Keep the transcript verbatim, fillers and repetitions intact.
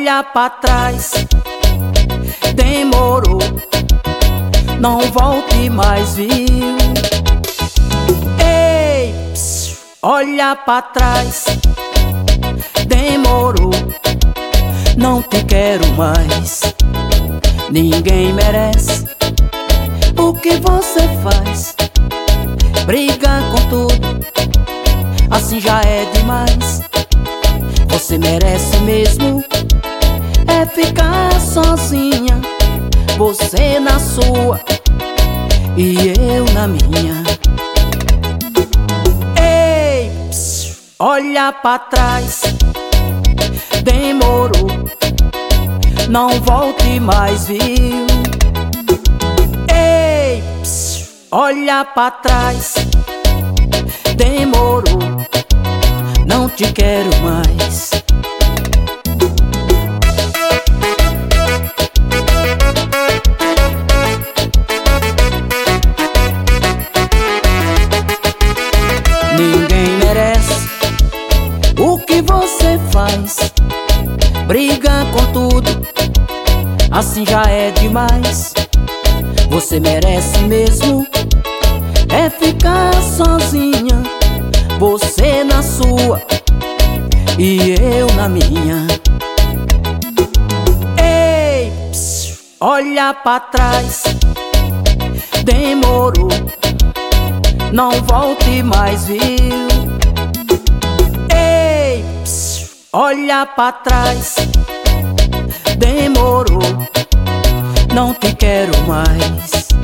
olha pra trás. Demorou, não volte mais, viu? Ei, psiu, olha pra trás. Demorou, não te quero mais. Ninguém merece o que você faz. Briga com tudo, assim já é demais. Você merece mesmo é ficar sozinha. Você na sua e eu na minha. Ei, psiu, olha pra trás. Demorou, não volte mais, viu? Ei, psiu, olha pra trás. Demorou, não te quero mais. Ninguém merece o que você faz. Briga com tudo, assim já é demais. Você merece mesmo é ficar sozinha. Você na sua e eu na minha. Ei, psiu, olha pra trás. Demorou, não volte mais, viu? Ei, psiu, olha pra trás. Demorou, não te quero mais.